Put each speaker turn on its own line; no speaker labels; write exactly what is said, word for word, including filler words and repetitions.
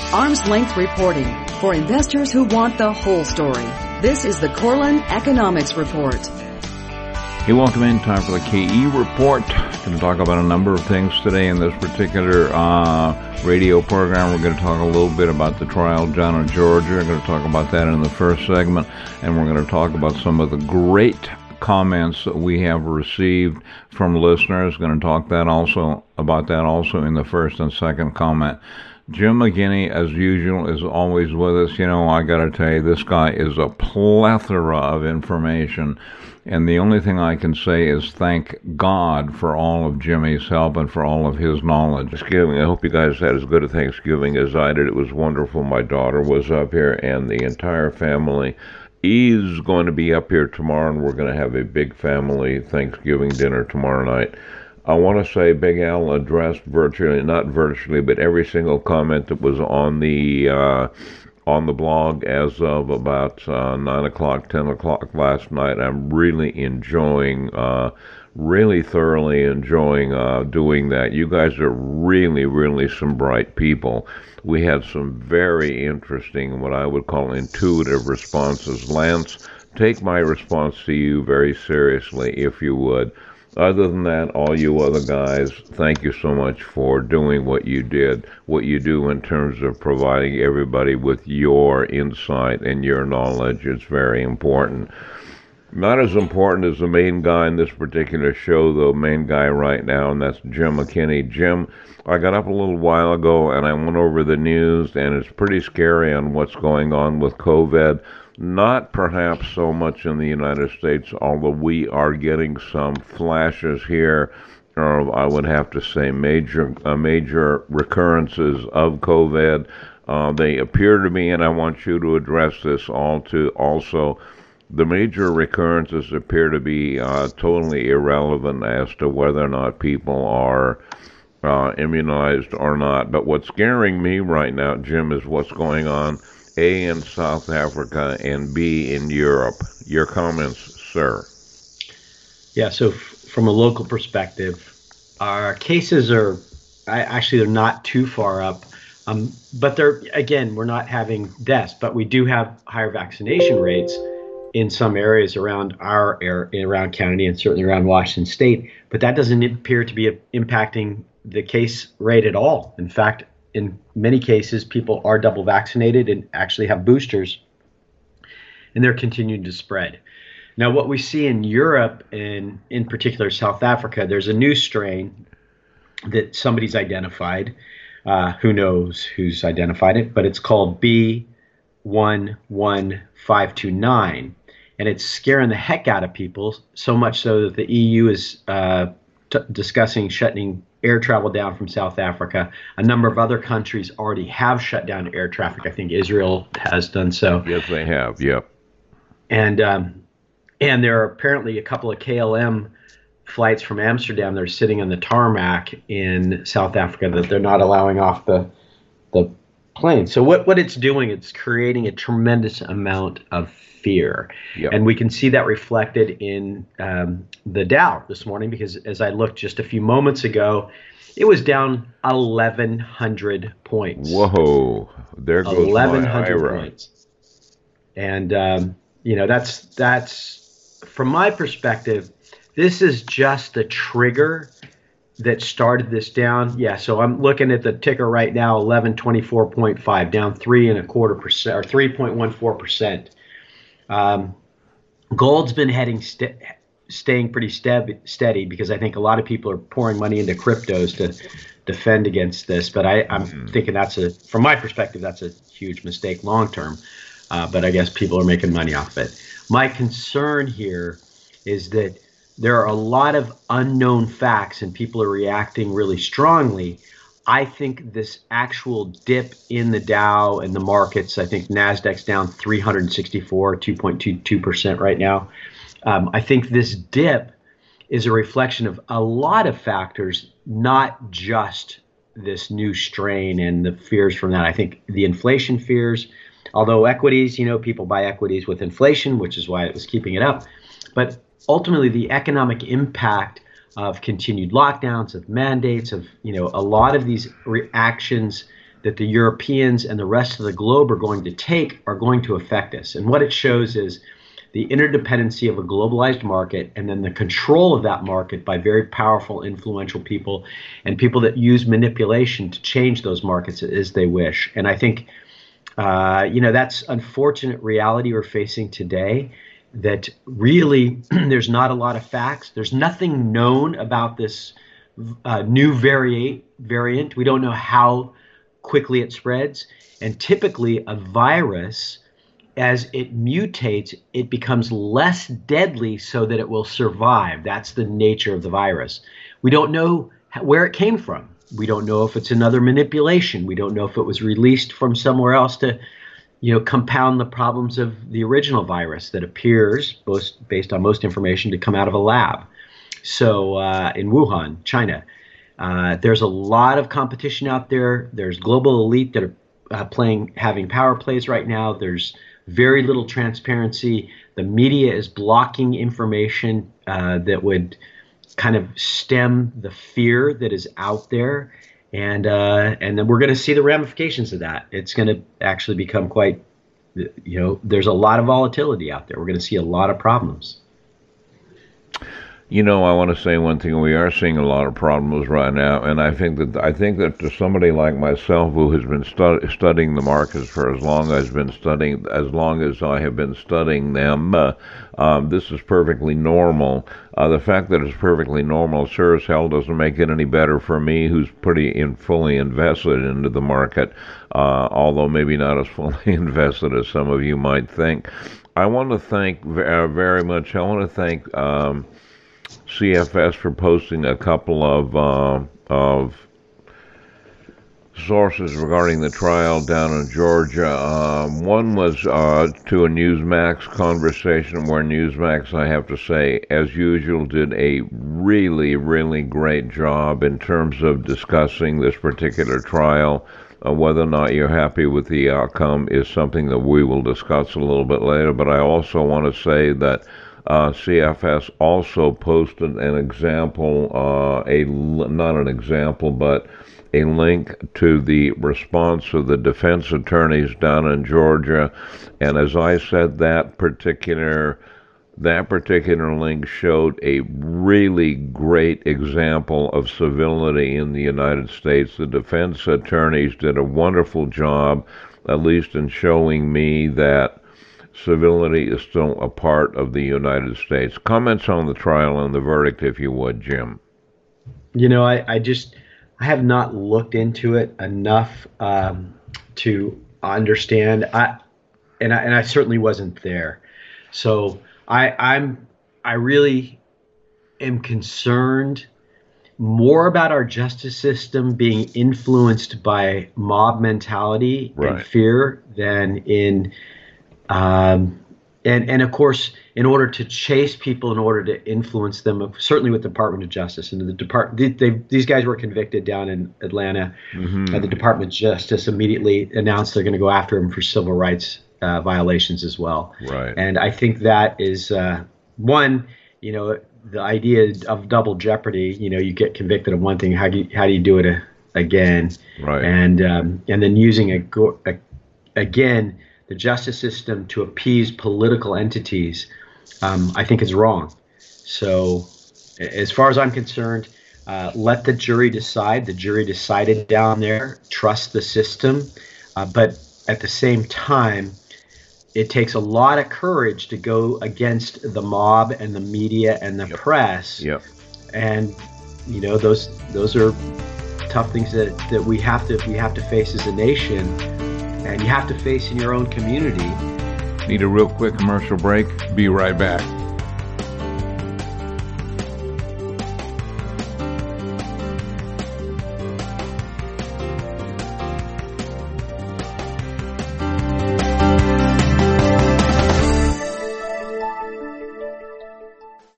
Arm's length reporting for investors who want the whole story. This is the Corlin Economics Report.
Hey, welcome in. Time for the K E Report. Going to talk about a number of things today in this particular uh, radio program. We're going to talk a little bit about the trial down in Georgia. We're going to talk about that in the first segment, and we're going to talk about some of the great comments that we have received from listeners. Going to talk that also about that also in the first and second comment. Jim McGinney, as usual, is always with us. You know, I got to tell you, this guy is a plethora of information. And the only thing I can say is thank God for all of Jimmy's help and for all of his knowledge. Thanksgiving. I hope you guys had as good a Thanksgiving as I did. It was wonderful. My daughter was up here, and the entire family is going to be up here tomorrow, and we're going to have a big family Thanksgiving dinner tomorrow night. I want to say Big Al addressed virtually, not virtually, but every single comment that was on the uh, on the blog as of about uh, nine o'clock, ten o'clock last night. I'm really enjoying, uh, really thoroughly enjoying uh, doing that. You guys are really, really some bright people. We had some very interesting, what I would call intuitive responses. Lance, take my response to you very seriously, if you would. Other than that, all you other guys, thank you so much for doing what you did, what you do in terms of providing everybody with your insight and your knowledge. It's very important. Not as important as the main guy in this particular show, though, main guy right now, and that's Jim McKinney. Jim, I got up a little while ago and I went over the news, and it's pretty scary on what's going on with COVID. Not perhaps so much in the United States, although we are getting some flashes here, or I would have to say major uh, major recurrences of COVID. Uh, they appear to be, and I want you to address this all to also, the major recurrences appear to be uh, totally irrelevant as to whether or not people are uh, immunized or not. But what's scaring me right now, Jim, is what's going on A, in South Africa, and B, in Europe. Your comments, sir.
Yeah, so f- from a local perspective, our cases are, I, actually, they're not too far up. Um, but they're, again, we're not having deaths, but we do have higher vaccination rates in some areas around our area, around county, and certainly around Washington State. But that doesn't appear to be impacting the case rate at all. In fact, in many cases, people are double vaccinated and actually have boosters, and they're continuing to spread. Now, what we see in Europe, and in particular South Africa, there's a new strain that somebody's identified. Uh, who knows who's identified it, but it's called B one one five two nine, and it's scaring the heck out of people, so much so that the E U is uh, t- discussing shutting air travel down from South Africa. A number of other countries already have shut down air traffic. I think Israel has done so.
Yes, they have. Yep.
And um, and there are apparently a couple of K L M flights from Amsterdam that are sitting on the tarmac in South Africa that they're not allowing off the the plane. So what, what it's doing, it's creating a tremendous amount of fear. Yep. And we can see that reflected in um, the Dow this morning, because as I looked just a few moments ago, it was down eleven hundred points.
Whoa, there goes
eleven
my
hundred
IRA.
points. And, um, you know, that's, that's from my perspective, this is just the trigger that started this down. Yeah, so I'm looking at the ticker right now, eleven twenty-four point five, down three and a quarter percent, or three point one four percent. Um, gold's been heading st- staying pretty ste- steady because I think a lot of people are pouring money into cryptos to defend against this. But I, I'm mm-hmm. thinking that's a, from my perspective, that's a huge mistake long term. Uh, but I guess people are making money off of it. My concern here is that there are a lot of unknown facts and people are reacting really strongly. I think this actual dip in the Dow and the markets, I think NASDAQ's down three hundred sixty-four, two point two two percent right now. Um, I think this dip is a reflection of a lot of factors, not just this new strain and the fears from that. I think the inflation fears, although equities, you know, people buy equities with inflation, which is why it was keeping it up. But ultimately, the economic impact of continued lockdowns, of mandates, of, you know, a lot of these reactions that the Europeans and the rest of the globe are going to take are going to affect us. And what it shows is the interdependency of a globalized market and then the control of that market by very powerful, influential people and people that use manipulation to change those markets as they wish. And I think, uh, you know, that's unfortunate reality we're facing today, that really there's not a lot of facts. There's nothing known about this uh, new variant. variant. We don't know how quickly it spreads. And typically a virus, as it mutates, it becomes less deadly so that it will survive. That's the nature of the virus. We don't know where it came from. We don't know if it's another manipulation. We don't know if it was released from somewhere else to, you know, compound the problems of the original virus that appears, both based on most information, to come out of a lab. So uh, in Wuhan, China, uh, there's a lot of competition out there. There's global elite that are uh, playing, having power plays right now. There's very little transparency. The media is blocking information uh, that would kind of stem the fear that is out there. And uh, and then we're going to see the ramifications of that. It's going to actually become quite, you know, there's a lot of volatility out there. We're going to see a lot of problems.
You know, I want to say one thing. We are seeing a lot of problems right now, and I think that I think that to somebody like myself, who has been stu- studying the markets for as long as I've been studying, as long as I have been studying them, uh, um, this is perfectly normal. Uh, the fact that it's perfectly normal sure as hell doesn't make it any better for me, who's pretty in, fully invested into the market, uh, although maybe not as fully invested as some of you might think. I want to thank uh, very much. I want to thank. Um, C F S for posting a couple of uh, of sources regarding the trial down in Georgia. Um, one was uh, to a Newsmax conversation where Newsmax, I have to say, as usual, did a really, really great job in terms of discussing this particular trial. Uh, whether or not you're happy with the outcome is something that we will discuss a little bit later, but I also want to say that Uh, C F S also posted an example, uh, a not an example, but a link to the response of the defense attorneys down in Georgia. And as I said, that particular that particular link showed a really great example of civility in the United States. The defense attorneys did a wonderful job, at least in showing me that civility is still a part of the United States. Comments on the trial and the verdict, if you would, Jim.
You know, I, I just, I have not looked into it enough um, to understand. I, and I, and I certainly wasn't there. So I, I'm, I really am concerned more about our justice system being influenced by mob mentality
right.
and fear than in Um, and, and of course, in order to chase people, in order to influence them, certainly with the Department of Justice and the depart, they, they, these guys were convicted down in Atlanta. Mm-hmm. Uh, the Department of Justice immediately announced they're going to go after them for civil rights uh, violations as well.
Right.
And I think that is uh, one. You know, the idea of double jeopardy. You know, you get convicted of one thing. How do you, how do you do it a, again?
Right.
And um, and then using a, a again. the justice system to appease political entities, um, I think is wrong. So as far as I'm concerned, uh, let the jury decide. The jury decided down there, trust the system. Uh, but at the same time, it takes a lot of courage to go against the mob and the media and the
yep.
press.
Yep.
And, you know, those those are tough things that, that we have to we have to face as a nation. And you have to face in your own community.
Need a real quick commercial break? Be right back.